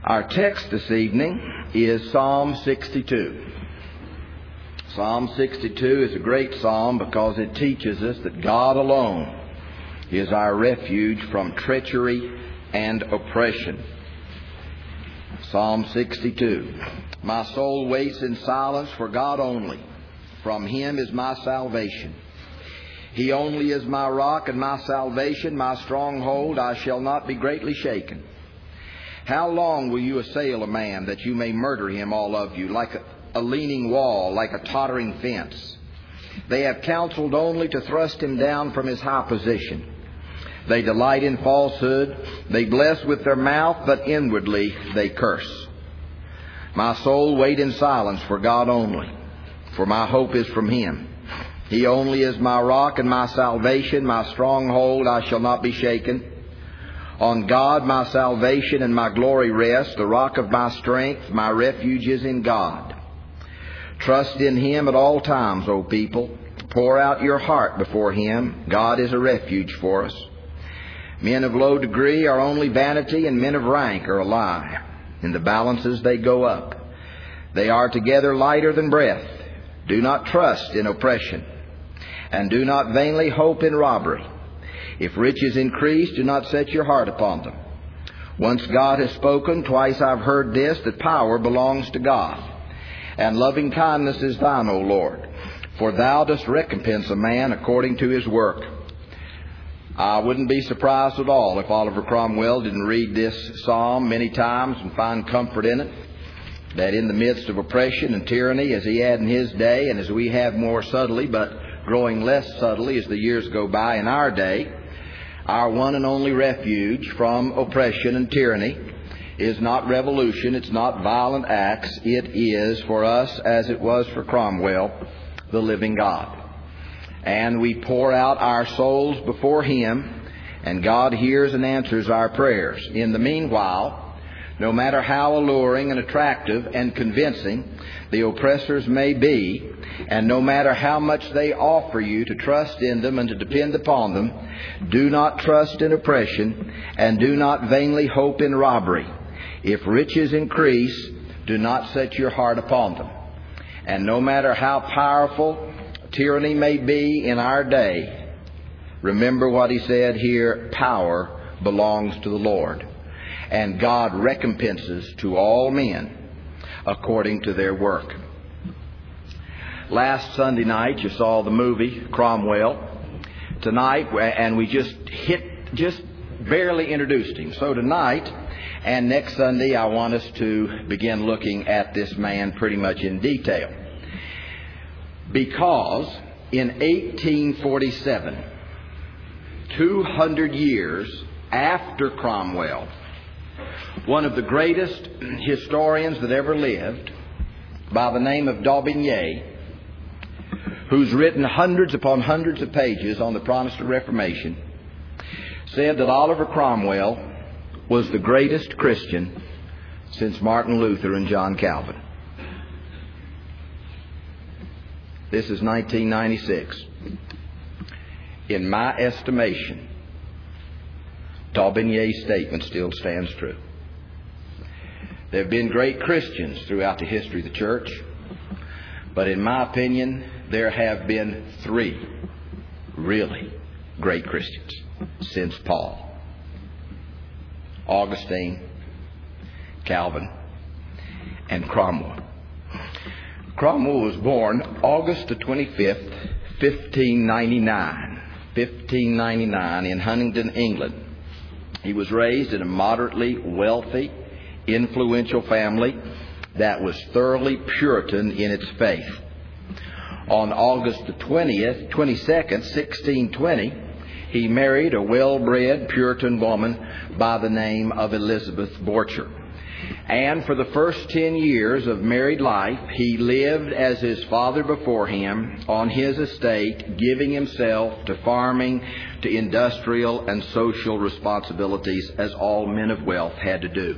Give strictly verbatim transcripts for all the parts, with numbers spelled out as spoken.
Our text this evening is Psalm sixty-two. Psalm sixty-two is a great psalm because it teaches us that God alone is our refuge from treachery and oppression. Psalm sixty-two. My soul waits in silence for God only. From Him is my salvation. He only is my rock and my salvation, my stronghold. I shall not be greatly shaken. How long will you assail a man that you may murder him, all of you, like a, a leaning wall, like a tottering fence? They have counseled only to thrust him down from his high position. They delight in falsehood. They bless with their mouth, but inwardly they curse. My soul wait in silence for God only, for my hope is from Him. He only is my rock and my salvation, my stronghold. I shall not be shaken. On God my salvation and my glory rest, the rock of my strength, my refuge is in God. Trust in Him at all times, O people. Pour out your heart before Him. God is a refuge for us. Men of low degree are only vanity, and men of rank are a lie. In the balances they go up. They are together lighter than breath. Do not trust in oppression, and do not vainly hope in robbery. If riches increase, do not set your heart upon them. Once God has spoken, twice I've heard this, that power belongs to God. And loving kindness is thine, O Lord. For thou dost recompense a man according to his work. I wouldn't be surprised at all if Oliver Cromwell didn't read this psalm many times and find comfort in it. That in the midst of oppression and tyranny, as he had in his day, and as we have more subtly, but growing less subtly as the years go by in our day, our one and only refuge from oppression and tyranny is not revolution, it's not violent acts, it is for us, as it was for Cromwell, the living God. And we pour out our souls before Him, and God hears and answers our prayers. In the meanwhile, no matter how alluring and attractive and convincing the oppressors may be, and no matter how much they offer you to trust in them and to depend upon them, do not trust in oppression, and do not vainly hope in robbery. If riches increase, do not set your heart upon them. And no matter how powerful tyranny may be in our day, remember what he said here, power belongs to the Lord. And God recompenses to all men according to their work. Last Sunday night you saw the movie Cromwell. Tonight, and we just hit, just barely introduced him. So tonight and next Sunday I want us to begin looking at this man pretty much in detail. Because in eighteen forty-seven, two hundred years after Cromwell, one of the greatest historians that ever lived, by the name of D'Aubigné, who's written hundreds upon hundreds of pages on the Protestant Reformation, said that Oliver Cromwell was the greatest Christian since Martin Luther and John Calvin. This is nineteen ninety-six. In my estimation, D'Aubigné's statement still stands true. There have been great Christians throughout the history of the church, but in my opinion, there have been three really great Christians since Paul: Augustine, Calvin, and Cromwell. Cromwell was born August the twenty-fifth, fifteen ninety-nine. fifteen ninety-nine in Huntingdon, England. He was raised in a moderately wealthy, influential family that was thoroughly Puritan in its faith. On August the twentieth, twenty-second, sixteen twenty, he married a well-bred Puritan woman by the name of Elizabeth Borcher. And for the first ten years of married life, he lived as his father before him on his estate, giving himself to farming, to industrial and social responsibilities, as all men of wealth had to do.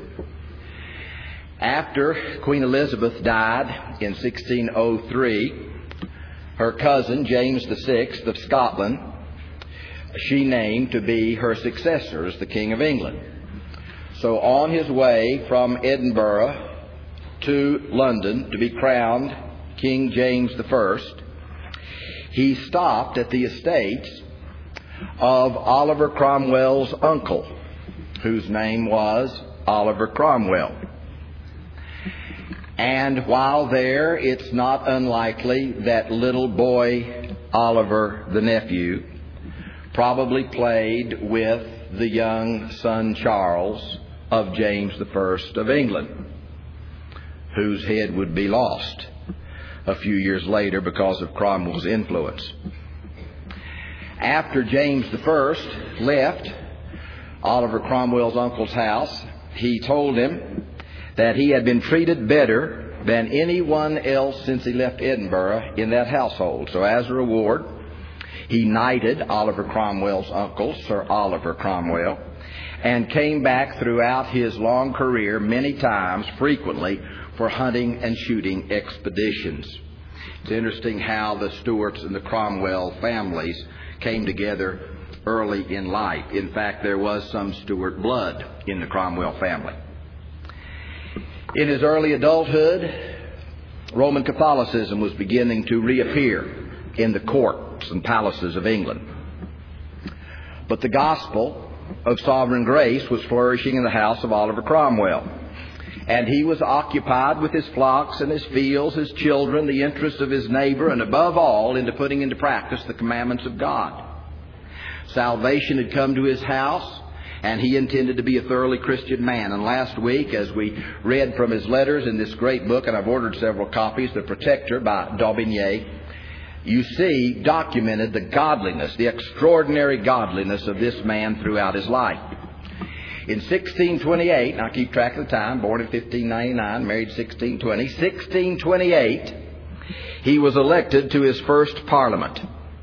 After Queen Elizabeth died in sixteen oh three, her cousin, James the sixth of Scotland, she named to be her successor as the King of England. So on his way from Edinburgh to London to be crowned King James the First, he stopped at the estates of Oliver Cromwell's uncle, whose name was Oliver Cromwell. And while there, it's not unlikely that little boy Oliver, the nephew, probably played with the young son Charles of James the First of England, whose head would be lost a few years later because of Cromwell's influence. After James the First left Oliver Cromwell's uncle's house, he told him that he had been treated better than anyone else since he left Edinburgh in that household. So as a reward, he knighted Oliver Cromwell's uncle, Sir Oliver Cromwell, and came back throughout his long career many times, frequently, for hunting and shooting expeditions. It's interesting how the Stuarts and the Cromwell families came together early in life. In fact, there was some Stuart blood in the Cromwell family. In his early adulthood, Roman Catholicism was beginning to reappear in the courts and palaces of England. But the gospel of sovereign grace was flourishing in the house of Oliver Cromwell. And he was occupied with his flocks and his fields, his children, the interests of his neighbor, and above all, into putting into practice the commandments of God. Salvation had come to his house, and he intended to be a thoroughly Christian man. And last week, as we read from his letters in this great book, and I've ordered several copies, The Protector by Daubigny, you see documented the godliness, the extraordinary godliness of this man throughout his life. In sixteen twenty-eight, and I'll keep track of the time, born in fifteen ninety-nine, married sixteen twenty, sixteen twenty-eight, he was elected to his first parliament.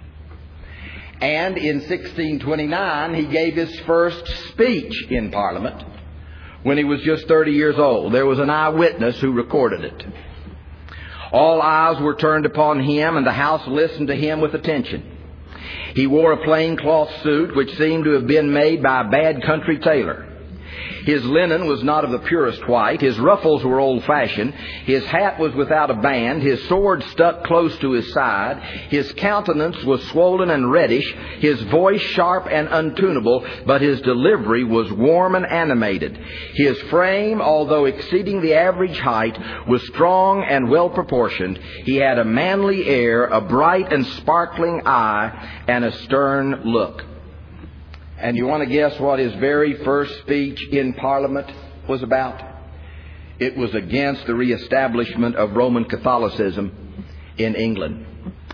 And in sixteen twenty-nine, he gave his first speech in Parliament when he was just thirty years old. There was an eyewitness who recorded it. All eyes were turned upon him, and the House listened to him with attention. He wore a plain cloth suit which seemed to have been made by a bad country tailor. His linen was not of the purest white. His ruffles were old-fashioned. His hat was without a band. His sword stuck close to his side. His countenance was swollen and reddish. His voice sharp and untunable, but his delivery was warm and animated. His frame, although exceeding the average height, was strong and well-proportioned. He had a manly air, a bright and sparkling eye, and a stern look. And you want to guess what his very first speech in Parliament was about? It was against the reestablishment of Roman Catholicism in England.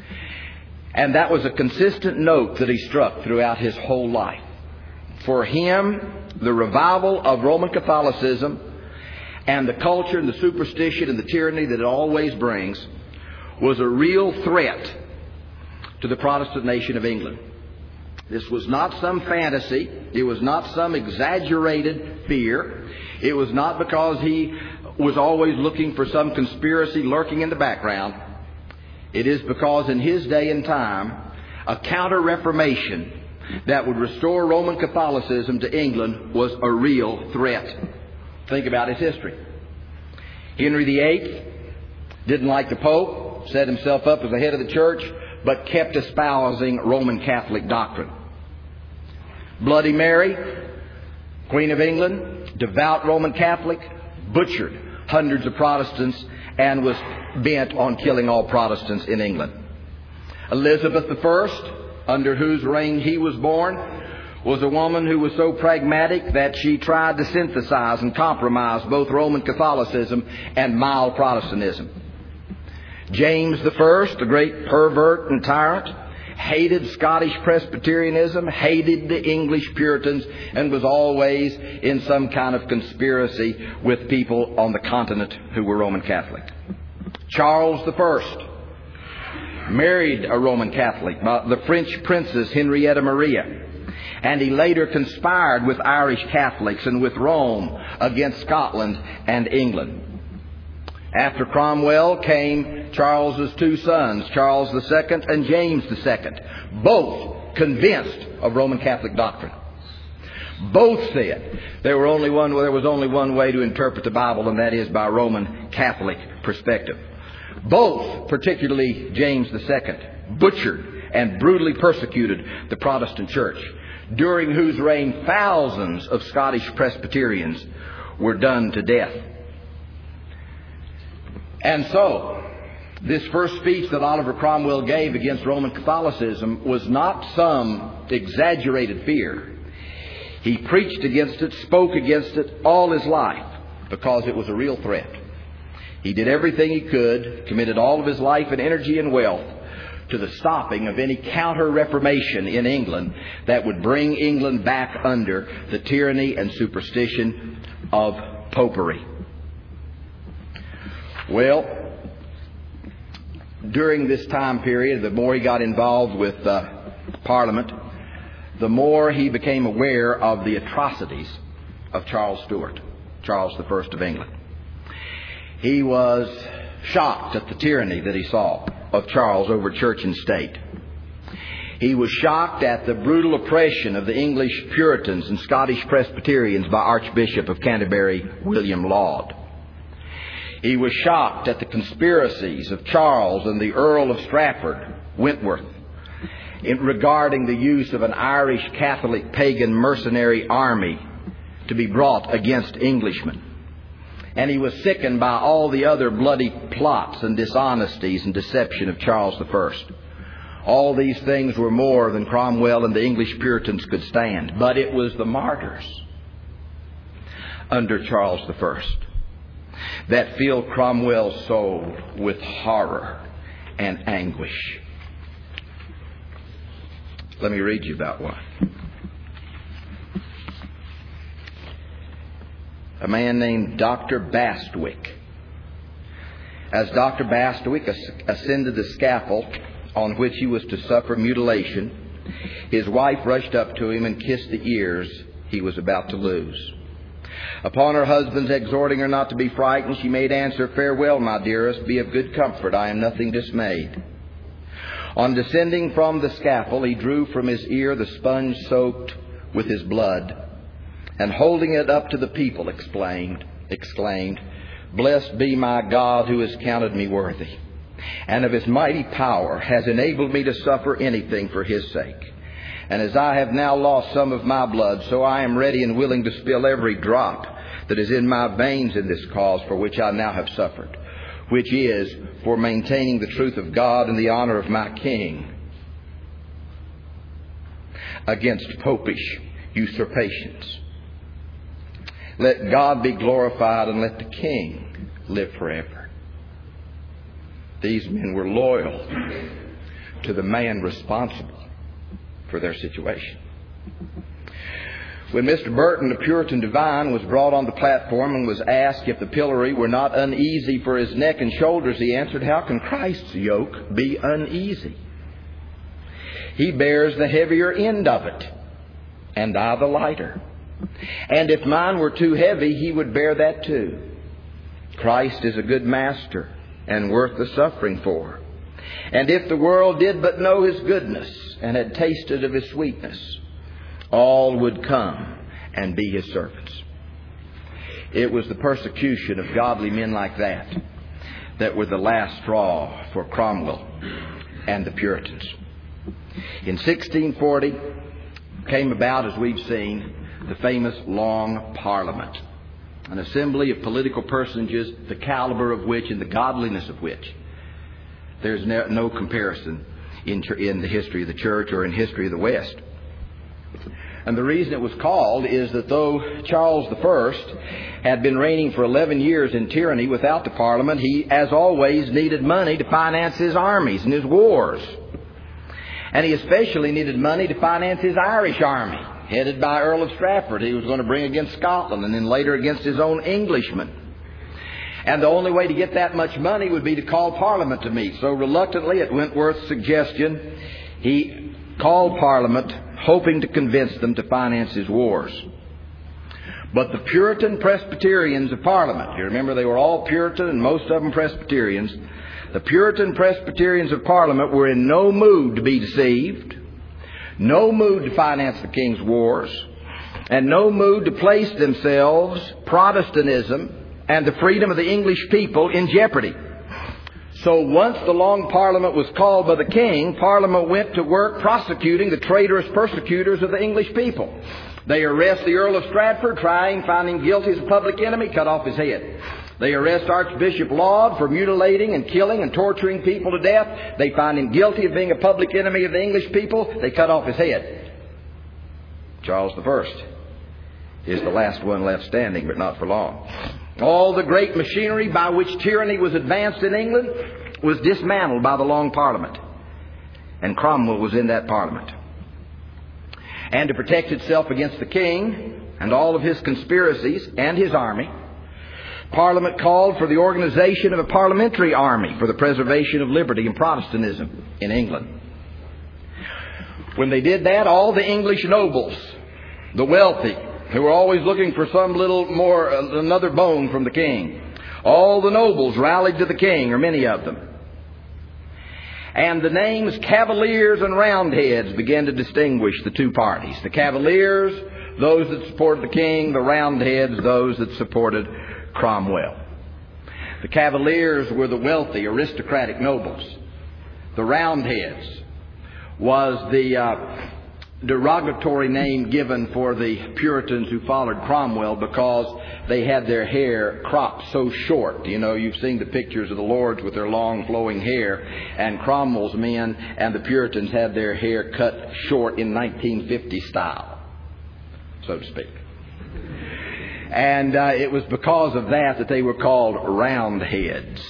And that was a consistent note that he struck throughout his whole life. For him, the revival of Roman Catholicism and the culture and the superstition and the tyranny that it always brings was a real threat to the Protestant nation of England. This was not some fantasy. It was not some exaggerated fear. It was not because he was always looking for some conspiracy lurking in the background. It is because in his day and time, a counter-reformation that would restore Roman Catholicism to England was a real threat. Think about his history. Henry the Eighth didn't like the Pope, set himself up as the head of the church, but kept espousing Roman Catholic doctrine. Bloody Mary, Queen of England, devout Roman Catholic, butchered hundreds of Protestants and was bent on killing all Protestants in England. Elizabeth the First, under whose reign he was born, was a woman who was so pragmatic that she tried to synthesize and compromise both Roman Catholicism and mild Protestantism. James the First, the great pervert and tyrant, hated Scottish Presbyterianism, hated the English Puritans, and was always in some kind of conspiracy with people on the continent who were Roman Catholic. Charles the First married a Roman Catholic, the French princess Henrietta Maria, and he later conspired with Irish Catholics and with Rome against Scotland and England. After Cromwell came Charles's two sons, Charles the Second and James the Second, both convinced of Roman Catholic doctrine. Both said there were only one, there was only one way to interpret the Bible, and that is by Roman Catholic perspective. Both, particularly James the Second, butchered and brutally persecuted the Protestant church, during whose reign thousands of Scottish Presbyterians were done to death. And so, this first speech that Oliver Cromwell gave against Roman Catholicism was not some exaggerated fear. He preached against it, spoke against it all his life, because it was a real threat. He did everything he could, committed all of his life and energy and wealth to the stopping of any counter-reformation in England that would bring England back under the tyranny and superstition of popery. Well, during this time period, the more he got involved with uh, Parliament, the more he became aware of the atrocities of Charles Stuart, Charles the First of England. He was shocked at the tyranny that he saw of Charles over church and state. He was shocked at the brutal oppression of the English Puritans and Scottish Presbyterians by Archbishop of Canterbury, William Laud. He was shocked at the conspiracies of Charles and the Earl of Strafford, Wentworth, in regarding the use of an Irish Catholic pagan mercenary army to be brought against Englishmen. And he was sickened by all the other bloody plots and dishonesties and deception of Charles the First. All these things were more than Cromwell and the English Puritans could stand. But it was the martyrs under Charles the First that filled Cromwell's soul with horror and anguish. Let me read you about one. A man named Doctor Bastwick. As Doctor Bastwick ascended the scaffold on which he was to suffer mutilation, his wife rushed up to him and kissed the ears he was about to lose. Upon her husband's exhorting her not to be frightened, she made answer, "Farewell, my dearest, be of good comfort, I am nothing dismayed." On descending from the scaffold, he drew from his ear the sponge soaked with his blood, and holding it up to the people, exclaimed, exclaimed, "Blessed be my God who has counted me worthy, and of his mighty power has enabled me to suffer anything for his sake. And as I have now lost some of my blood, so I am ready and willing to spill every drop that is in my veins in this cause for which I now have suffered, which is for maintaining the truth of God and the honor of my King against popish usurpations. Let God be glorified and let the King live forever." These men were loyal to the man responsible for their situation. When Mister Burton, the Puritan divine, was brought on the platform and was asked if the pillory were not uneasy for his neck and shoulders, he answered, "How can Christ's yoke be uneasy? He bears the heavier end of it, and I the lighter. And if mine were too heavy, he would bear that too. Christ is a good master and worth the suffering for. And if the world did but know his goodness and had tasted of his sweetness, all would come and be his servants." It was the persecution of godly men like that that were the last straw for Cromwell and the Puritans. In sixteen forty came about, as we've seen, the famous Long Parliament, an assembly of political personages, the caliber of which and the godliness of which there's no, no comparison in, in the history of the church or in history of the West. And the reason it was called is that though Charles the First had been reigning for eleven years in tyranny without the Parliament, he, as always, needed money to finance his armies and his wars. And he especially needed money to finance his Irish army, headed by Earl of Strafford. He was going to bring against Scotland and then later against his own Englishmen. And the only way to get that much money would be to call Parliament to meet. So reluctantly, at Wentworth's suggestion, he called Parliament, hoping to convince them to finance his wars. But the Puritan Presbyterians of Parliament, you remember they were all Puritan and most of them Presbyterians, the Puritan Presbyterians of Parliament were in no mood to be deceived, no mood to finance the king's wars, and no mood to place themselves, Protestantism, and the freedom of the English people in jeopardy. So once the Long Parliament was called by the King, Parliament went to work prosecuting the traitorous persecutors of the English people. They arrest the Earl of Stratford, try him, find him guilty as a public enemy, cut off his head. They arrest Archbishop Laud for mutilating and killing and torturing people to death. They find him guilty of being a public enemy of the English people. They cut off his head. Charles the First is the last one left standing, but not for long. All the great machinery by which tyranny was advanced in England was dismantled by the Long Parliament. And Cromwell was in that Parliament. And to protect itself against the King and all of his conspiracies and his army, Parliament called for the organization of a parliamentary army for the preservation of liberty and Protestantism in England. When they did that, all the English nobles, the wealthy, who were always looking for some little more, uh, another bone from the King, all the nobles rallied to the King, or many of them. And the names Cavaliers and Roundheads began to distinguish the two parties. The Cavaliers, those that supported the King; the Roundheads, those that supported Cromwell. The Cavaliers were the wealthy, aristocratic nobles. The Roundheads was the uh, derogatory name given for the Puritans who followed Cromwell because they had their hair cropped so short. You know, you've seen the pictures of the lords with their long flowing hair, and Cromwell's men and the Puritans had their hair cut short in nineteen fifty style, so to speak. And uh, it was because of that that they were called Roundheads.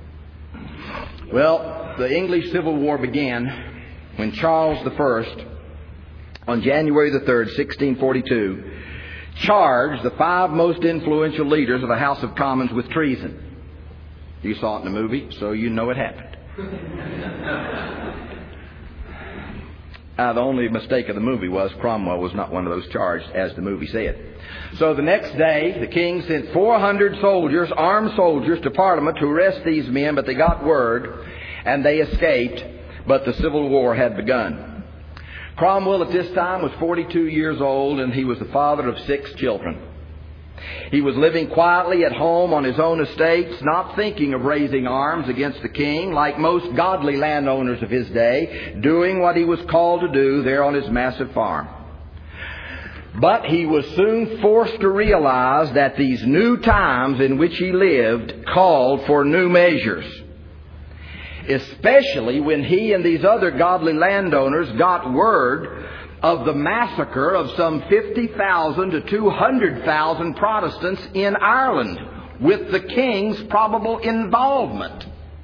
Well, the English Civil War began when Charles the First, on January the third, sixteen forty-two, charged the five most influential leaders of the House of Commons with treason. You saw it in the movie, so you know it happened. Uh, the only mistake of the movie was Cromwell was not one of those charged, as the movie said. So the next day, the King sent four hundred soldiers, armed soldiers, to Parliament to arrest these men, but they got word, and they escaped, but the Civil War had begun. Cromwell at this time was forty-two years old, and he was the father of six children. He was living quietly at home on his own estates, not thinking of raising arms against the King, like most godly landowners of his day, doing what he was called to do there on his massive farm. But he was soon forced to realize that these new times in which he lived called for new measures, especially when he and these other godly landowners got word of the massacre of some fifty thousand to two hundred thousand Protestants in Ireland, with the King's probable involvement.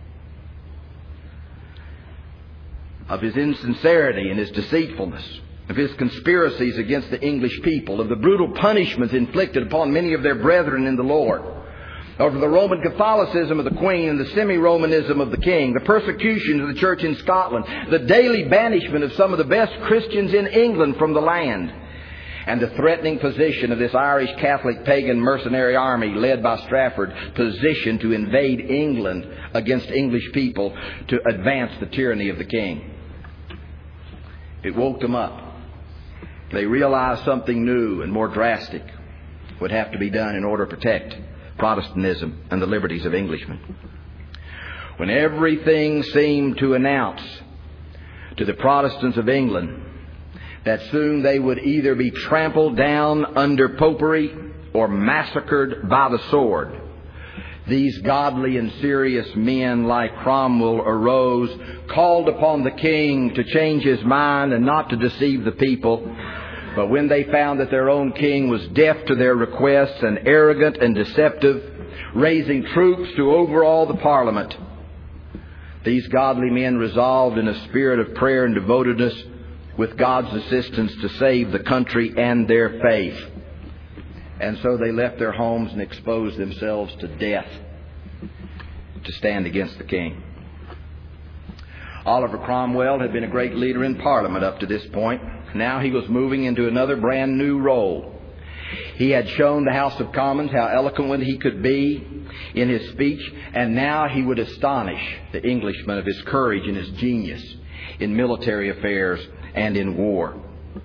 Of his insincerity and his deceitfulness, of his conspiracies against the English people, of the brutal punishments inflicted upon many of their brethren in the Lord, over the Roman Catholicism of the Queen and the semi-Romanism of the King, the persecution of the church in Scotland, the daily banishment of some of the best Christians in England from the land, and the threatening position of this Irish Catholic pagan mercenary army led by Strafford, positioned to invade England against English people to advance the tyranny of the King. It woke them up. They realized something new and more drastic would have to be done in order to protect Protestantism and the liberties of Englishmen. When everything seemed to announce to the Protestants of England that soon they would either be trampled down under popery or massacred by the sword, these godly and serious men like Cromwell arose, called upon the King to change his mind and not to deceive the people. But when they found that their own King was deaf to their requests and arrogant and deceptive, raising troops to overawe the Parliament, these godly men resolved in a spirit of prayer and devotedness, with God's assistance, to save the country and their faith. And so they left their homes and exposed themselves to death to stand against the King. Oliver Cromwell had been a great leader in Parliament up to this point. Now he was moving into another brand new role. He had shown the House of Commons how eloquent he could be in his speech, and now he would astonish the Englishmen of his courage and his genius in military affairs and in war.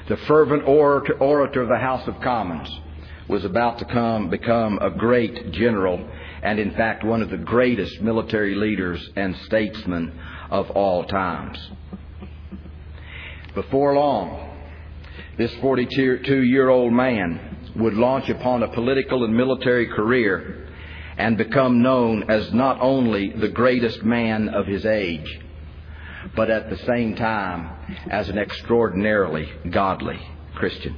the fervent orator, orator of the House of Commons, was about to come, become a great general and, in fact, one of the greatest military leaders and statesmen of all times. Before long, this forty-two-year-old man would launch upon a political and military career and become known as not only the greatest man of his age, but at the same time as an extraordinarily godly Christian.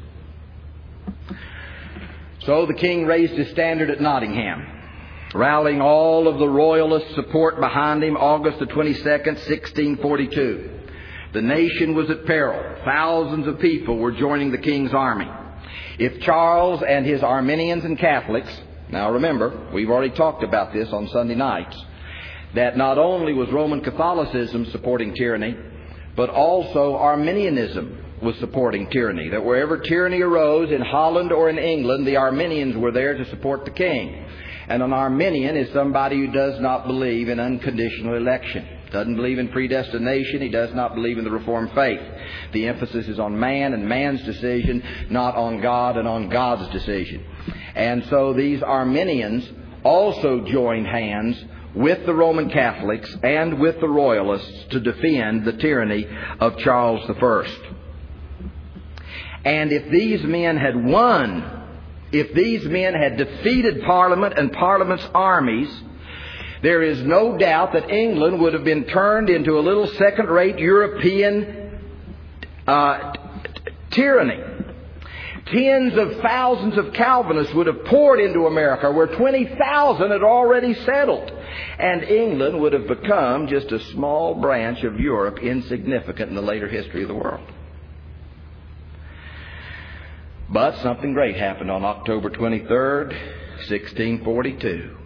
So the king raised his standard at Nottingham, rallying all of the royalist support behind him August the twenty-second, sixteen forty-two. The nation was at peril. Thousands of people were joining the king's army. If Charles and his Arminians and Catholics, now remember, we've already talked about this on Sunday nights, that not only was Roman Catholicism supporting tyranny, but also Arminianism was supporting tyranny. That wherever tyranny arose in Holland or in England, the Arminians were there to support the king. And an Arminian is somebody who does not believe in unconditional election. Doesn't believe in predestination. He does not believe in the Reformed faith. The emphasis is on man and man's decision, not on God and on God's decision. And so these Arminians also joined hands with the Roman Catholics and with the Royalists to defend the tyranny of Charles the First. And if these men had won, if these men had defeated Parliament and Parliament's armies, there is no doubt that England would have been turned into a little second-rate European uh, t- t- tyranny. Tens of thousands of Calvinists would have poured into America, where twenty thousand had already settled. And England would have become just a small branch of Europe, insignificant in the later history of the world. But something great happened on October twenty-third, sixteen forty-two.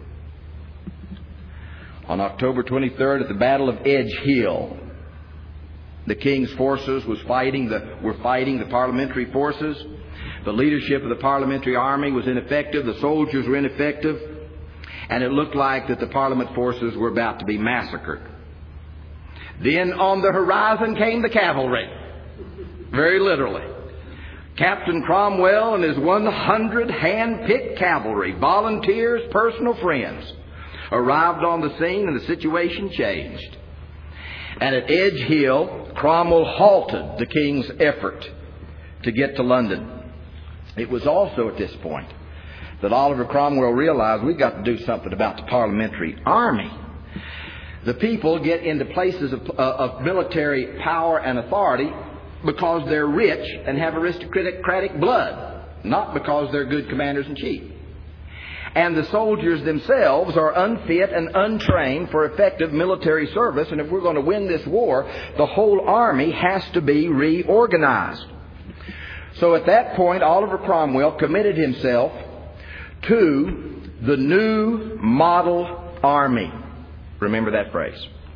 On October twenty-third, at the Battle of Edge Hill, the king's forces was fighting the, were fighting the parliamentary forces. The leadership of the parliamentary army was ineffective. The soldiers were ineffective. And it looked like that the parliament forces were about to be massacred. Then on the horizon came the cavalry. Very literally. Captain Cromwell and his one hundred hand-picked cavalry, volunteers, personal friends, arrived on the scene, and the situation changed. And at Edge Hill, Cromwell halted the king's effort to get to London. It was also at this point that Oliver Cromwell realized we've got to do something about the parliamentary army. The people get into places of, uh, of military power and authority because they're rich and have aristocratic blood, not because they're good commanders-in-chief. And the soldiers themselves are unfit and untrained for effective military service. And if we're going to win this war, the whole army has to be reorganized. So at that point, Oliver Cromwell committed himself to the new model army. Remember that phrase.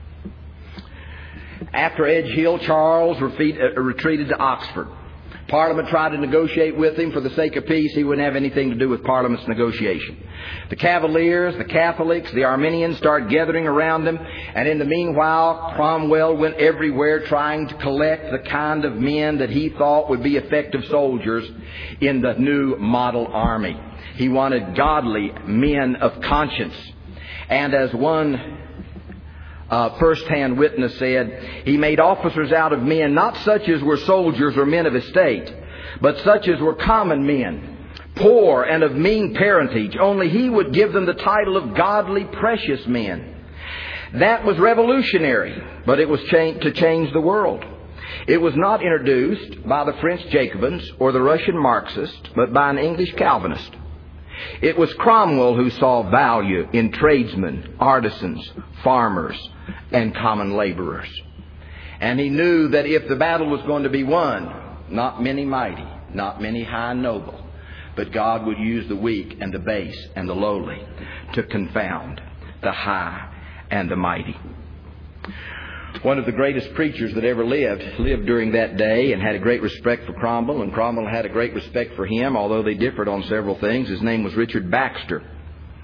After Edge Hill, Charles retreated to Oxford. Parliament tried to negotiate with him for the sake of peace. He wouldn't have anything to do with Parliament's negotiation. The Cavaliers, the Catholics, the Arminians started gathering around him. And in the meanwhile, Cromwell went everywhere trying to collect the kind of men that he thought would be effective soldiers in the new model army. He wanted godly men of conscience. And as one Uh, first-hand witness said, he made officers out of men, not such as were soldiers or men of estate, but such as were common men, poor and of mean parentage. Only he would give them the title of godly, precious men. That was revolutionary, but it was cha- to change the world. It was not introduced by the French Jacobins or the Russian Marxists, but by an English Calvinist. It was Cromwell who saw value in tradesmen, artisans, farmers, and common laborers. And he knew that if the battle was going to be won, not many mighty, not many high and noble, but God would use the weak and the base and the lowly to confound the high and the mighty. One of the greatest preachers that ever lived, lived during that day and had a great respect for Cromwell, and Cromwell had a great respect for him, although they differed on several things. His name was Richard Baxter.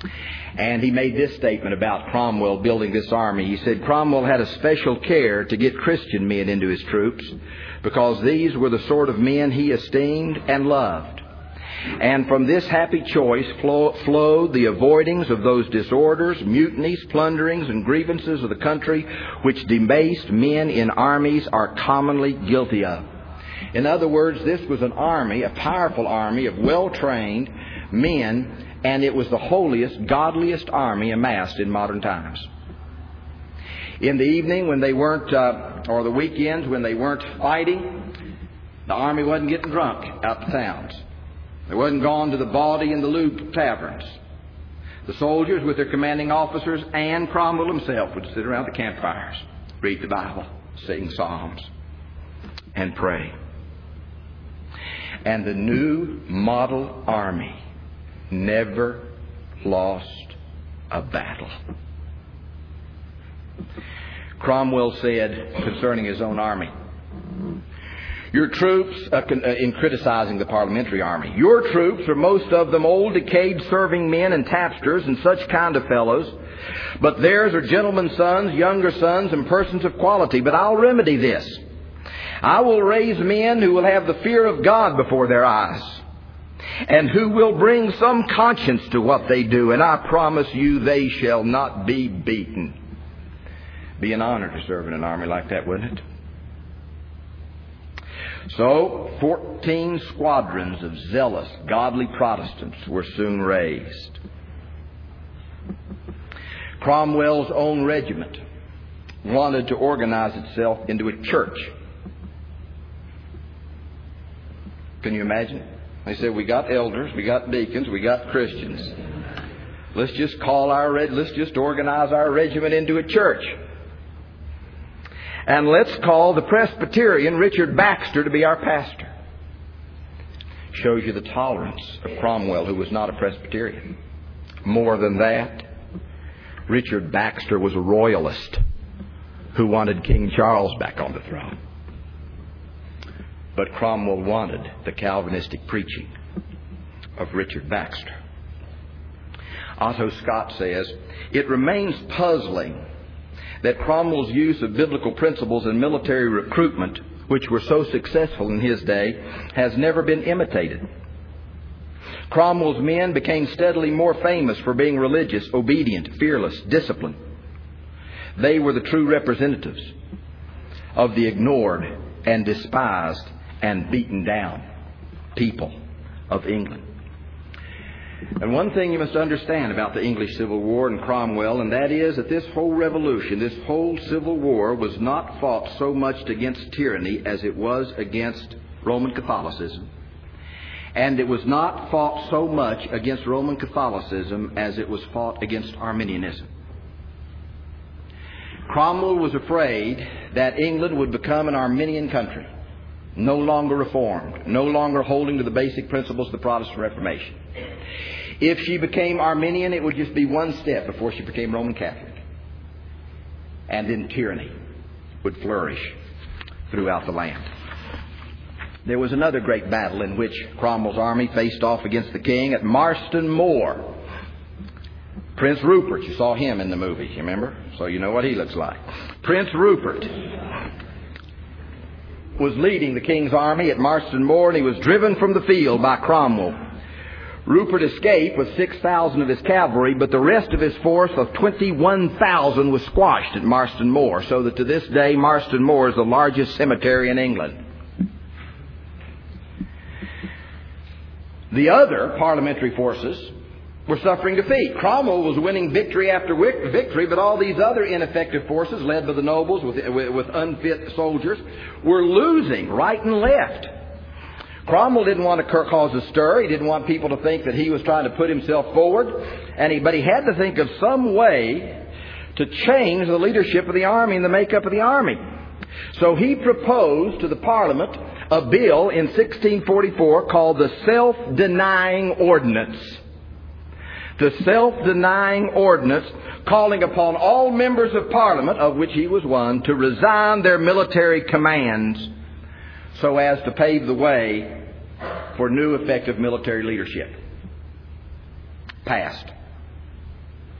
And he made this statement about Cromwell building this army. He said, Cromwell had a special care to get Christian men into his troops because these were the sort of men he esteemed and loved. And from this happy choice flow, flowed the avoidings of those disorders, mutinies, plunderings, and grievances of the country which debased men in armies are commonly guilty of. In other words, this was an army, a powerful army of well-trained men, and it was the holiest, godliest army amassed in modern times. In the evening when they weren't, uh, or the weekends when they weren't fighting, the army wasn't getting drunk out the towns. They wasn't gone to the Bawdy and the Lube taverns. The soldiers with their commanding officers and Cromwell himself would sit around the campfires, read the Bible, sing psalms, and pray. And the new model army never lost a battle. Cromwell said concerning his own army, Your troops, uh, con- uh, in criticizing the parliamentary army, your troops are most of them old, decayed serving men and tapsters and such kind of fellows. But theirs are gentlemen's sons, younger sons, and persons of quality. But I'll remedy this. I will raise men who will have the fear of God before their eyes, and who will bring some conscience to what they do. And I promise you they shall not be beaten. Be an honor to serve in an army like that, wouldn't it? So, fourteen squadrons of zealous, godly Protestants were soon raised. Cromwell's own regiment wanted to organize itself into a church. Can you imagine? They said, we got elders, we got deacons, we got Christians. Let's just call our, let's just organize our regiment into a church. And let's call the Presbyterian Richard Baxter to be our pastor. Shows you the tolerance of Cromwell, who was not a Presbyterian. More than that, Richard Baxter was a royalist who wanted King Charles back on the throne. But Cromwell wanted the Calvinistic preaching of Richard Baxter. Otto Scott says, it remains puzzling that Cromwell's use of biblical principles in military recruitment, which were so successful in his day, has never been imitated. Cromwell's men became steadily more famous for being religious, obedient, fearless, disciplined. They were the true representatives of the ignored and despised and beaten down people of England. And one thing you must understand about the English Civil War and Cromwell, and that is that this whole revolution, this whole Civil War, was not fought so much against tyranny as it was against Roman Catholicism. And it was not fought so much against Roman Catholicism as it was fought against Arminianism. Cromwell was afraid that England would become an Arminian country, no longer reformed, no longer holding to the basic principles of the Protestant Reformation. If she became Arminian, it would just be one step before she became Roman Catholic. And then tyranny would flourish throughout the land. There was another great battle in which Cromwell's army faced off against the king at Marston Moor. Prince Rupert, you saw him in the movie, you remember? So you know what he looks like. Prince Rupert was leading the king's army at Marston Moor, and he was driven from the field by Cromwell. Rupert escaped with six thousand of his cavalry, but the rest of his force of twenty-one thousand was squashed at Marston Moor, so that to this day Marston Moor is the largest cemetery in England. The other parliamentary forces were suffering defeat. Cromwell was winning victory after victory, but all these other ineffective forces, led by the nobles with, with, with unfit soldiers, were losing right and left. Cromwell didn't want to cause a stir. He didn't want people to think that he was trying to put himself forward. And he, but he had to think of some way to change the leadership of the army and the makeup of the army. So he proposed to the Parliament a bill in sixteen forty-four called the Self-Denying Ordinance. The Self-Denying Ordinance, calling upon all members of Parliament, of which he was one, to resign their military commands so as to pave the way for new effective military leadership. Passed.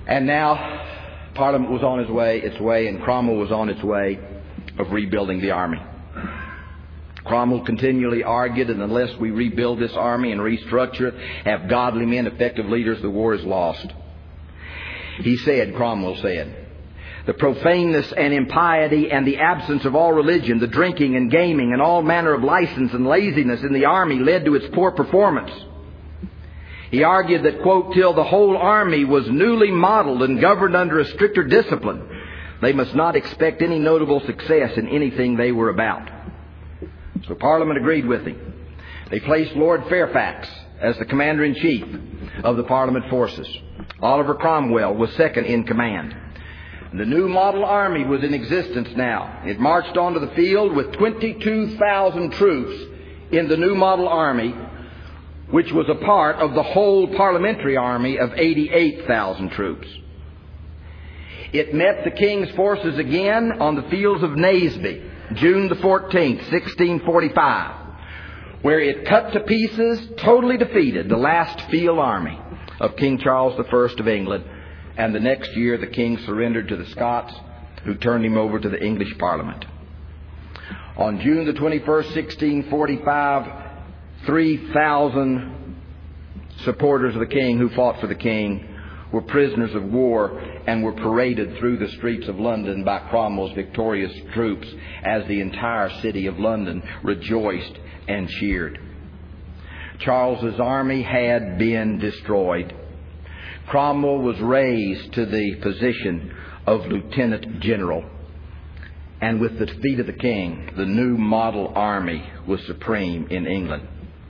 And now Parliament was on its way, its way, and Cromwell was on its way of rebuilding the army. Cromwell continually argued that unless we rebuild this army and restructure it, have godly men, effective leaders, the war is lost. He said, Cromwell said, the profaneness and impiety and the absence of all religion, the drinking and gaming and all manner of license and laziness in the army led to its poor performance. He argued that, quote, till the whole army was newly modeled and governed under a stricter discipline, they must not expect any notable success in anything they were about. So Parliament agreed with him. They placed Lord Fairfax as the Commander-in-Chief of the Parliament forces. Oliver Cromwell was second in command. The new model army was in existence now. It marched onto the field with twenty-two thousand troops in the new model army, which was a part of the whole parliamentary army of eighty-eight thousand troops. It met the King's forces again on the fields of Naseby, June the fourteenth, sixteen forty-five, where it cut to pieces, totally defeated the last field army of King Charles the First of England. And the next year the King surrendered to the Scots, who turned him over to the English Parliament. On June the twenty-first, sixteen forty-five, three thousand supporters of the King who fought for the King were prisoners of war and were paraded through the streets of London by Cromwell's victorious troops as the entire city of London rejoiced and cheered. Charles's army had been destroyed. Cromwell was raised to the position of Lieutenant General. And with the defeat of the King, the new model army was supreme in England.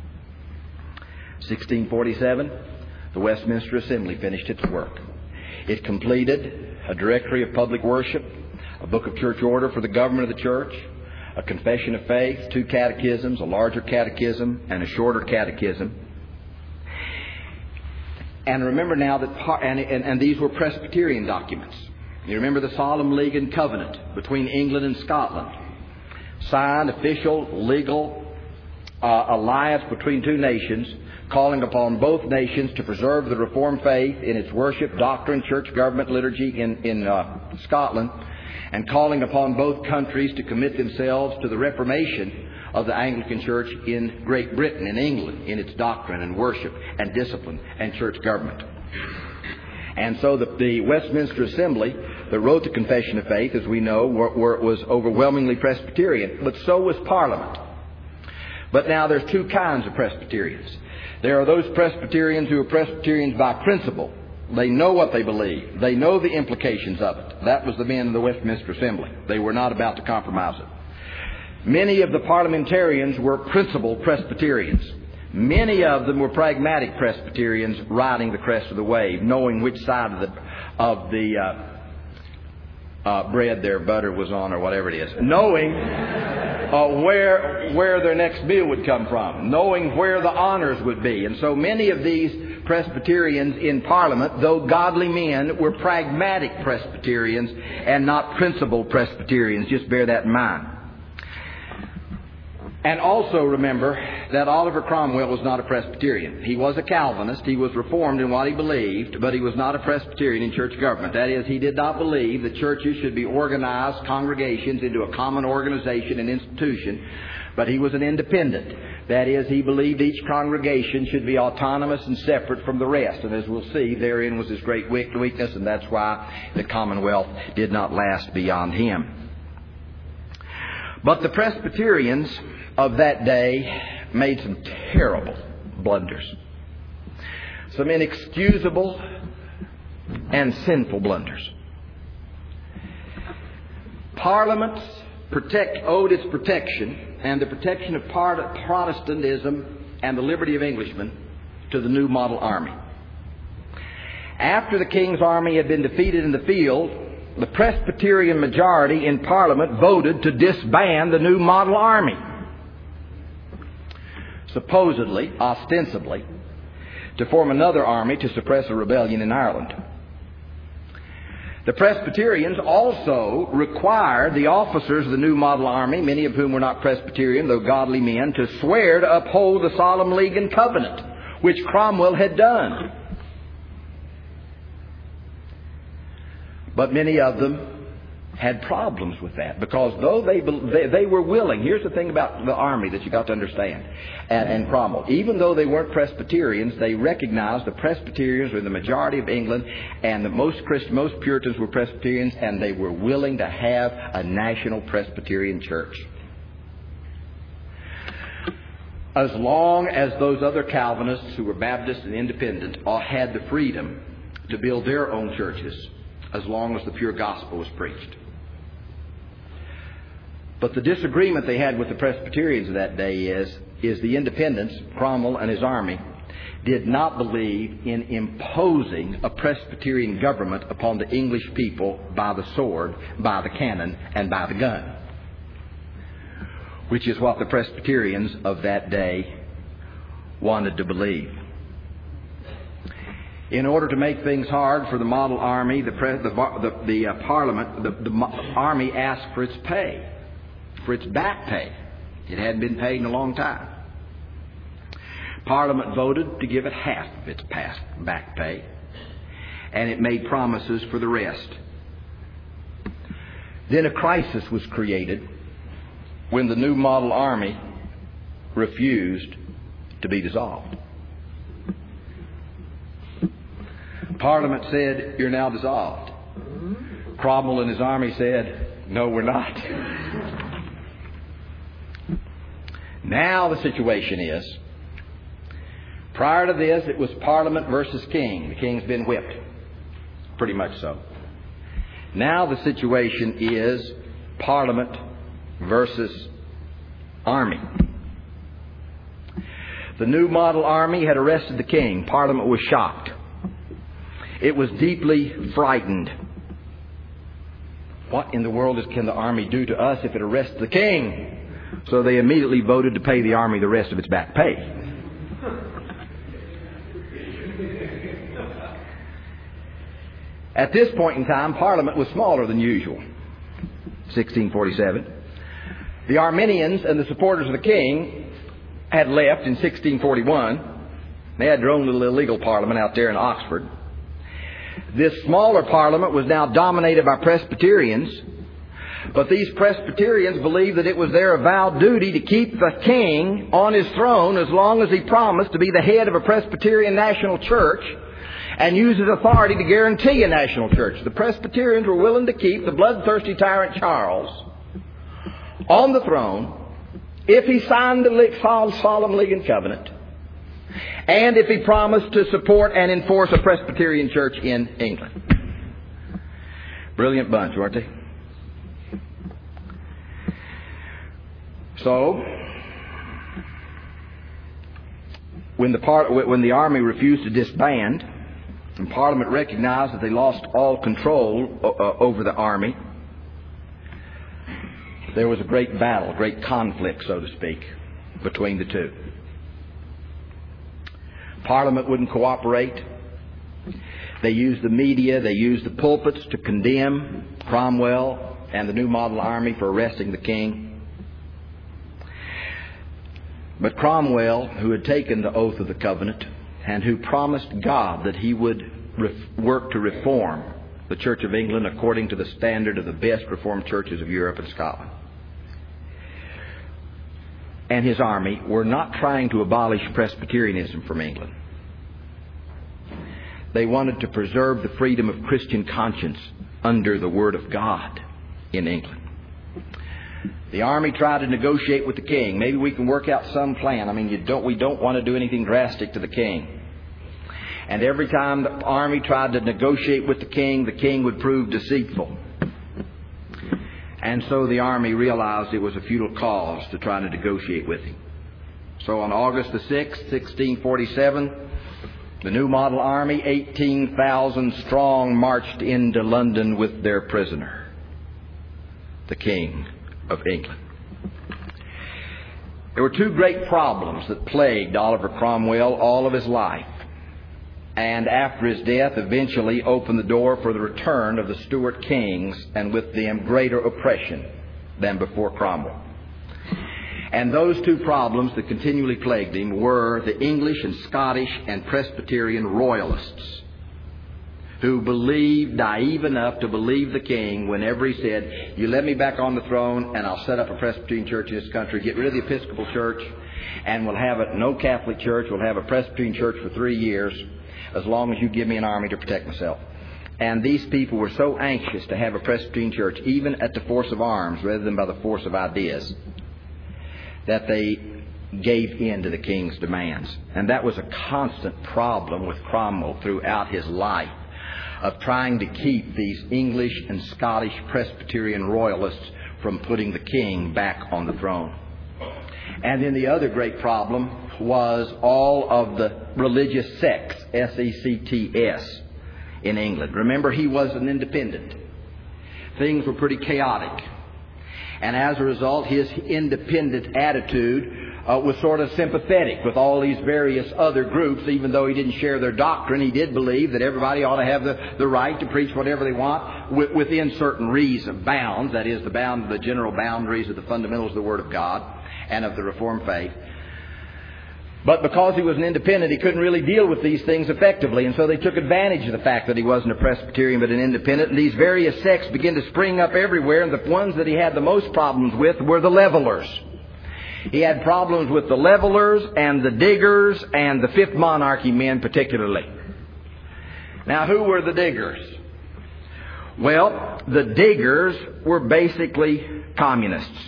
sixteen forty-seven, the Westminster Assembly finished its work. It completed a directory of public worship, a book of church order for the government of the church, a confession of faith, two catechisms, a larger catechism and a shorter catechism. And remember now that, and, and, and these were Presbyterian documents. You remember the Solemn League and Covenant between England and Scotland. Signed, official, legal uh, alliance between two nations, calling upon both nations to preserve the Reformed faith in its worship, doctrine, church government, liturgy in, in uh, Scotland, and calling upon both countries to commit themselves to the reformation of the Anglican Church in Great Britain, in England, in its doctrine and worship and discipline and church government. And so the, the Westminster Assembly that wrote the Confession of Faith, as we know, were, were, was overwhelmingly Presbyterian, but so was Parliament. But now there's two kinds of Presbyterians. There are those Presbyterians who are Presbyterians by principle. They know what they believe. They know the implications of it. That was the men of the Westminster Assembly. They were not about to compromise it. Many of the parliamentarians were principled Presbyterians. Many of them were pragmatic Presbyterians riding the crest of the wave, knowing which side of the of the uh, uh, bread their butter was on, or whatever it is, knowing uh, where where their next meal would come from, knowing where the honors would be. And so many of these Presbyterians in Parliament, though godly men, were pragmatic Presbyterians and not principled Presbyterians. Just bear that in mind. And also remember that Oliver Cromwell was not a Presbyterian. He was a Calvinist. He was Reformed in what he believed, but he was not a Presbyterian in church government. That is, he did not believe that churches should be organized, congregations, into a common organization and institution, but he was an independent. That is, he believed each congregation should be autonomous and separate from the rest. And as we'll see, therein was his great weakness, and that's why the Commonwealth did not last beyond him. But the Presbyterians of that day made some terrible blunders. Some inexcusable and sinful blunders. Parliament protect, owed its protection and the protection of Protestantism and the liberty of Englishmen to the new model army. After the King's army had been defeated in the field, the Presbyterian majority in Parliament voted to disband the new model army. Supposedly, ostensibly, to form another army to suppress a rebellion in Ireland. The Presbyterians also required the officers of the new model army, many of whom were not Presbyterian, though godly men, to swear to uphold the Solemn League and Covenant, which Cromwell had done. But many of them had problems with that, because though they, they they were willing. Here's the thing about the army that you got to understand, and, and Cromwell. Even though they weren't Presbyterians, they recognized the Presbyterians were the majority of England, and the most Christ, most Puritans were Presbyterians, and they were willing to have a national Presbyterian church. As long as those other Calvinists who were Baptist and Independent all had the freedom to build their own churches, as long as the pure gospel was preached. But the disagreement they had with the Presbyterians of that day is, is the Independents, Cromwell and his army, did not believe in imposing a Presbyterian government upon the English people by the sword, by the cannon, and by the gun, which is what the Presbyterians of that day wanted to believe. In order to make things hard for the model army, the, pre- the, the, the uh, Parliament, the, the army asked for its pay, for its back pay. It hadn't been paid in a long time. Parliament voted to give it half of its past back pay, and it made promises for the rest. Then a crisis was created when the new model army refused to be dissolved. Parliament said, "You're now dissolved." Cromwell and his army said, "No, we're not." Now the situation is, prior to this, it was Parliament versus King. The King's been whipped. Pretty much so. Now the situation is Parliament versus Army. The new model army had arrested the King. Parliament was shocked. It was deeply frightened. What in the world can the army do to us if it arrests the King? So they immediately voted to pay the army the rest of its back pay. At this point in time, Parliament was smaller than usual. sixteen forty-seven. The Arminians and the supporters of the King had left in sixteen forty-one. They had their own little illegal parliament out there in Oxford. This smaller parliament was now dominated by Presbyterians, but these Presbyterians believed that it was their avowed duty to keep the King on his throne as long as he promised to be the head of a Presbyterian national church and use his authority to guarantee a national church. The Presbyterians were willing to keep the bloodthirsty tyrant Charles on the throne if he signed the solemn league and covenant, and if he promised to support and enforce a Presbyterian church in England. Brilliant bunch, weren't they? So, when the, par- when the army refused to disband, and Parliament recognized that they lost all control uh, over the army, there was a great battle, a great conflict, so to speak, between the two. Parliament wouldn't cooperate. They used the media, they used the pulpits to condemn Cromwell and the new model army for arresting the King. But Cromwell, who had taken the oath of the covenant and who promised God that he would re- work to reform the Church of England according to the standard of the best reformed churches of Europe and Scotland, and his army were not trying to abolish Presbyterianism from England. They wanted to preserve the freedom of Christian conscience under the Word of God in England. The army tried to negotiate with the King. Maybe we can work out some plan. I mean, you don't, we don't want to do anything drastic to the King. And every time the army tried to negotiate with the King, the King would prove deceitful. And so the army realized it was a futile cause to try to negotiate with him. So on August the sixth, sixteen forty-seven, the new model army, eighteen thousand strong, marched into London with their prisoner, the King of England. There were two great problems that plagued Oliver Cromwell all of his life, and after his death eventually opened the door for the return of the Stuart kings, and with them greater oppression than before Cromwell. And those two problems that continually plagued him were the English and Scottish and Presbyterian royalists who believed, naive enough to believe the king whenever he said, you let me back on the throne and I'll set up a Presbyterian church in this country, get rid of the Episcopal church, and we'll have it no Catholic church, we'll have a Presbyterian church for three years, as long as you give me an army to protect myself. And these people were so anxious to have a Presbyterian church, even at the force of arms rather than by the force of ideas, that they gave in to the king's demands. And that was a constant problem with Cromwell throughout his life, of trying to keep these English and Scottish Presbyterian royalists from putting the king back on the throne. And then the other great problem was all of the religious sects, S E C T S, in England. Remember, he was an independent. Things were pretty chaotic. And as a result, his independent attitude uh, was sort of sympathetic with all these various other groups. Even though he didn't share their doctrine, he did believe that everybody ought to have the, the right to preach whatever they want w- within certain reason, bounds, that is, the bound, the general boundaries of the fundamentals of the Word of God and of the Reformed faith. But because he was an independent, he couldn't really deal with these things effectively. And so they took advantage of the fact that he wasn't a Presbyterian but an independent. And these various sects began to spring up everywhere. And the ones that he had the most problems with were the levelers. He had problems with the levelers and the diggers and the Fifth Monarchy men particularly. Now, who were the diggers? Well, the diggers were basically communists.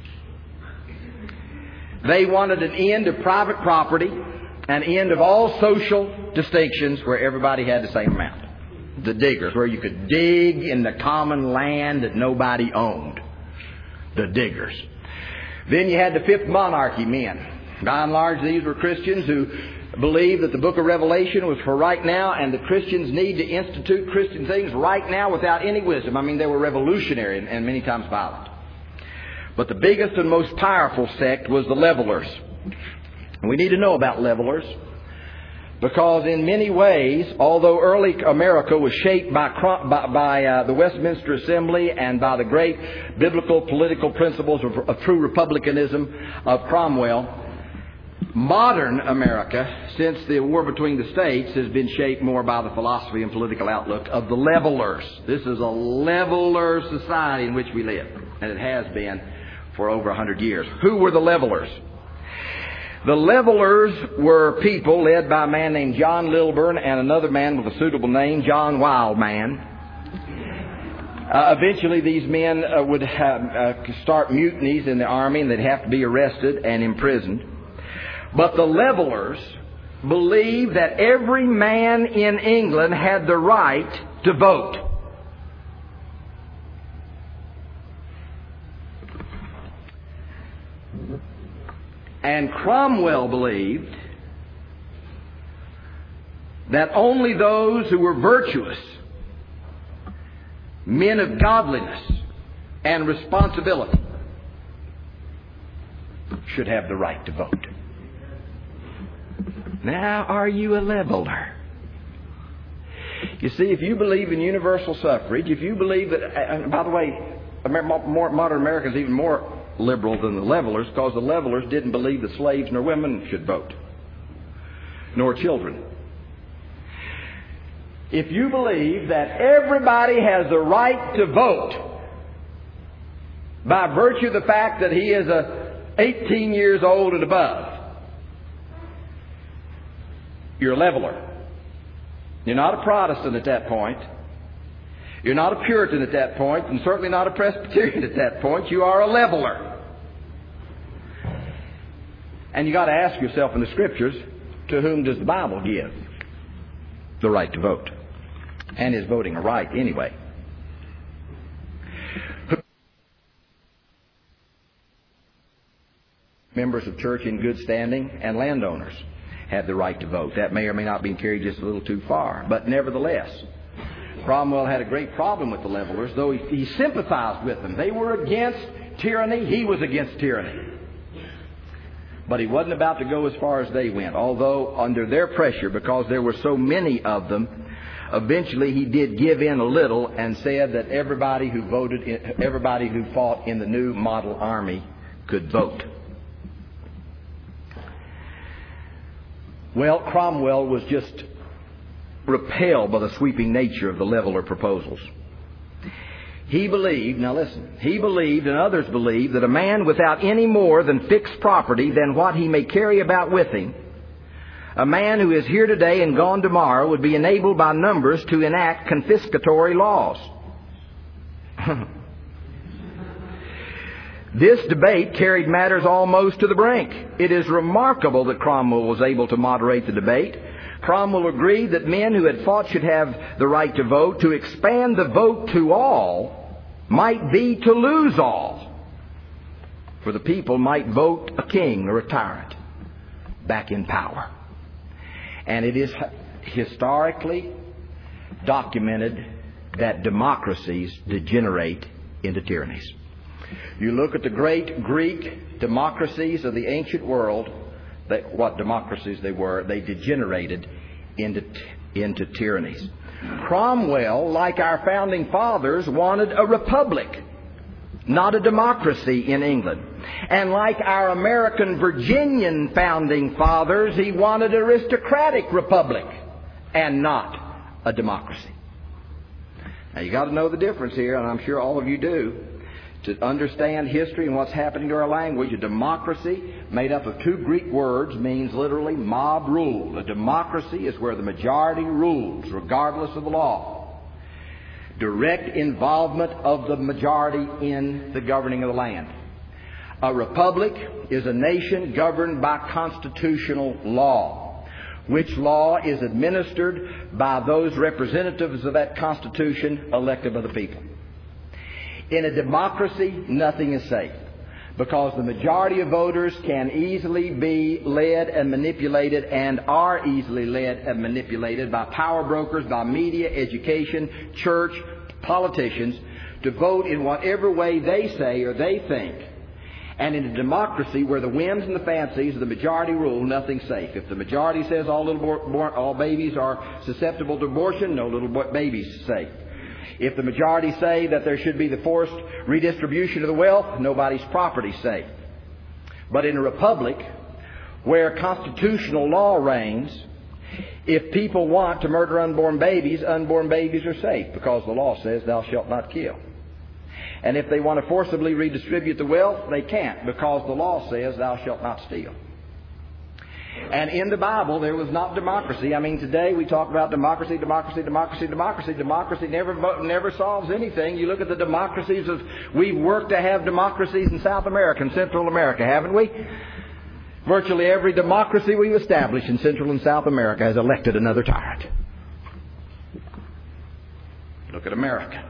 They wanted an end of private property, an end of all social distinctions where everybody had the same amount. The diggers, where you could dig in the common land that nobody owned. The diggers. Then you had the Fifth Monarchy men. By and large, these were Christians who believed that the book of Revelation was for right now, and that Christians need to institute Christian things right now without any wisdom. I mean, they were revolutionary and, and many times violent. But the biggest and most powerful sect was the levelers. And we need to know about levelers, because in many ways, although early America was shaped by, by, by uh, the Westminster Assembly and by the great biblical political principles of, of true republicanism of Cromwell, modern America, since the war between the states, has been shaped more by the philosophy and political outlook of the levelers. This is a leveler society in which we live, and it has been for over a hundred years. Who were the levelers? The levelers were people led by a man named John Lilburn and another man with a suitable name, John Wildman. Uh, eventually these men uh, would have, uh, start mutinies in the army, and they'd have to be arrested and imprisoned. But the levelers believed that every man in England had the right to vote. And Cromwell believed that only those who were virtuous, men of godliness and responsibility, should have the right to vote. Now, are you a leveler? You see, if you believe in universal suffrage, if you believe that, and by the way, modern America is even more liberal than the levelers, because the levelers didn't believe that slaves nor women should vote, nor children. If you believe that everybody has the right to vote by virtue of the fact that he is a eighteen years old and above, you're a leveler. You're not a Protestant at that point. You're not a Puritan at that point, and certainly not a Presbyterian at that point. You are a leveler. And you got to ask yourself in the Scriptures, to whom does the Bible give the right to vote? And is voting a right anyway? Members of church in good standing and landowners had the right to vote. That may or may not be carried just a little too far, but nevertheless, Cromwell had a great problem with the levelers, though he, he sympathized with them. They were against tyranny. He was against tyranny. But he wasn't about to go as far as they went, although under their pressure, because there were so many of them, eventually he did give in a little and said that everybody who voted, in, everybody who fought in the new model army could vote. Well, Cromwell was just repelled by the sweeping nature of the leveler proposals. He believed, now listen, he believed and others believed that a man without any more than fixed property than what he may carry about with him, a man who is here today and gone tomorrow, would be enabled by numbers to enact confiscatory laws. This debate carried matters almost to the brink. It is remarkable that Cromwell was able to moderate the debate. Cromwell agreed that men who had fought should have the right to vote. To expand the vote to all might be to lose all. For the people might vote a king or a tyrant back in power. And it is historically documented that democracies degenerate into tyrannies. You look at the great Greek democracies of the ancient world, that what democracies they were, they degenerated into, into tyrannies. Cromwell, like our founding fathers, wanted a republic, not a democracy in England. And like our American Virginian founding fathers, he wanted an aristocratic republic and not a democracy. Now you got to know the difference here, and I'm sure all of you do. To understand history and what's happening to our language, a democracy made up of two Greek words means literally mob rule. A democracy is where the majority rules, regardless of the law. Direct involvement of the majority in the governing of the land. A republic is a nation governed by constitutional law, which law is administered by those representatives of that constitution elected by the people. In a democracy, nothing is safe, because the majority of voters can easily be led and manipulated, and are easily led and manipulated by power brokers, by media, education, church, politicians, to vote in whatever way they say or they think. And in a democracy where the whims and the fancies of the majority rule, nothing's safe. If the majority says all little bo- born, all babies are susceptible to abortion, no little bo- babies safe. If the majority say that there should be the forced redistribution of the wealth, nobody's property safe. But in a republic where constitutional law reigns, if people want to murder unborn babies, unborn babies are safe, because the law says thou shalt not kill. And if they want to forcibly redistribute the wealth, they can't, because the law says thou shalt not steal. And in the Bible, there was not democracy. I mean, today we talk about democracy, democracy, democracy, democracy. Democracy never never solves anything. You look at the democracies of... We've worked to have democracies in South America and Central America, haven't we? Virtually every democracy we've established in Central and South America has elected another tyrant. Look at America.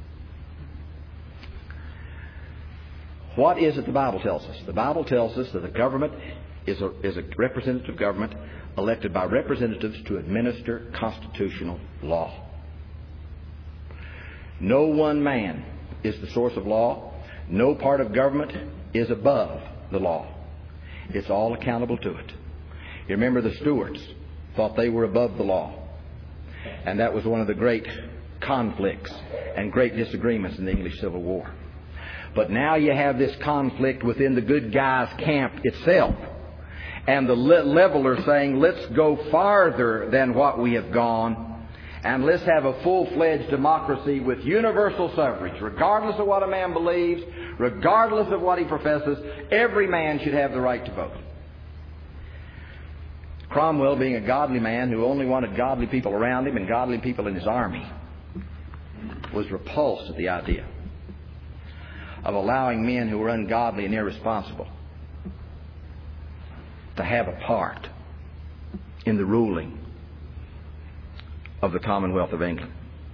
What is it the Bible tells us? The Bible tells us that the government is a, is a representative government elected by representatives to administer constitutional law. No one man is the source of law. No part of government is above the law. It's all accountable to it. You remember the Stuarts thought they were above the law. And that was one of the great conflicts and great disagreements in the English Civil War. But now you have this conflict within the good guys' camp itself. And the levelers saying, let's go farther than what we have gone, and let's have a full-fledged democracy with universal suffrage. Regardless of what a man believes, regardless of what he professes, every man should have the right to vote. Cromwell, being a godly man who only wanted godly people around him and godly people in his army, was repulsed at the idea of allowing men who were ungodly and irresponsible to have a part in the ruling of the Commonwealth of England.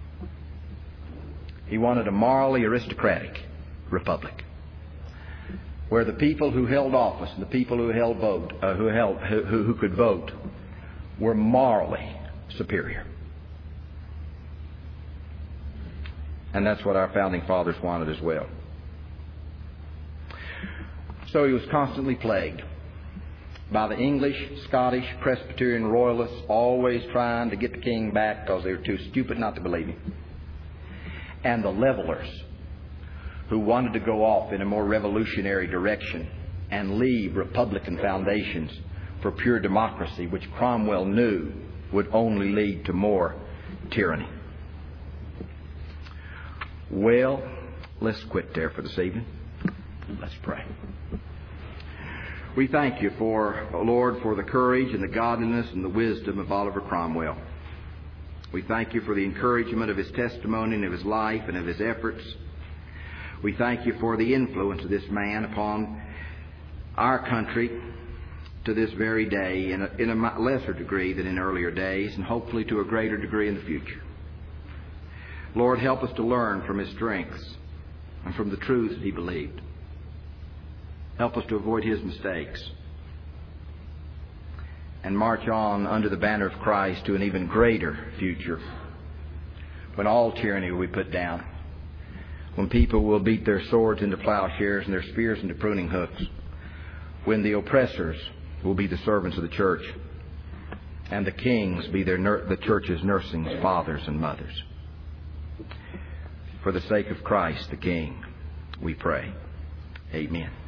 He wanted a morally aristocratic republic, where the people who held office and the people who held vote, uh, who held, who, who could vote, were morally superior. And that's what our founding fathers wanted as well. So he was constantly plagued by the English, Scottish, Presbyterian Royalists, always trying to get the king back because they were too stupid not to believe him. And the levelers, who wanted to go off in a more revolutionary direction and leave Republican foundations for pure democracy, which Cromwell knew would only lead to more tyranny. Well, let's quit there for this evening. Let's pray. We thank you for, Lord, for the courage and the godliness and the wisdom of Oliver Cromwell. We thank you for the encouragement of his testimony and of his life and of his efforts. We thank you for the influence of this man upon our country to this very day in a, in a lesser degree than in earlier days, and hopefully to a greater degree in the future. Lord, help us to learn from his strengths and from the truths that he believed. Help us to avoid his mistakes and march on under the banner of Christ to an even greater future, when all tyranny will be put down, when people will beat their swords into plowshares and their spears into pruning hooks, when the oppressors will be the servants of the church and the kings be their nur- the church's nursing fathers and mothers. For the sake of Christ the King, we pray. Amen.